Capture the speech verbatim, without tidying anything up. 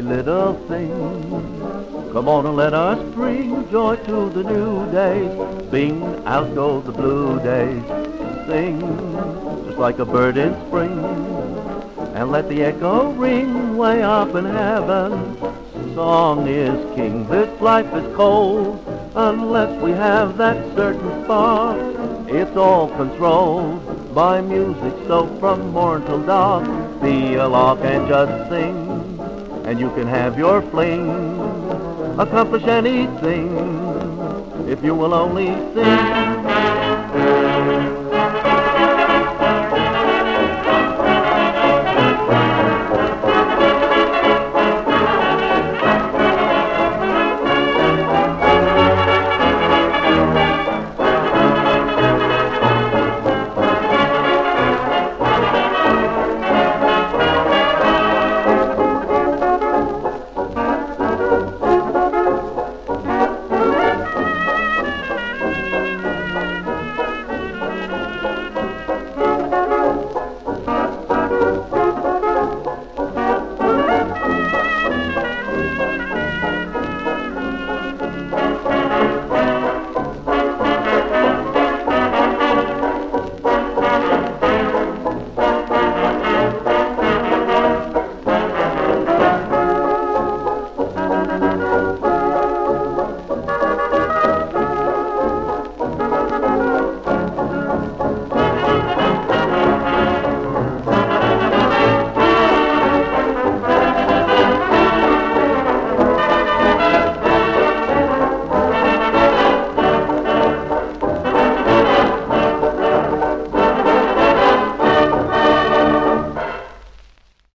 every little thing. Come on and let us bring joy to the new day. Bing, out go the blue days. Sing, just like a bird in spring, and let the echo ring way up in heaven. Song is king. This life is cold unless we have that certain spark. It's all controlled by music, so from morn till dark, be a lark and just sing, and you can have your fling, accomplish anything if you will only sing.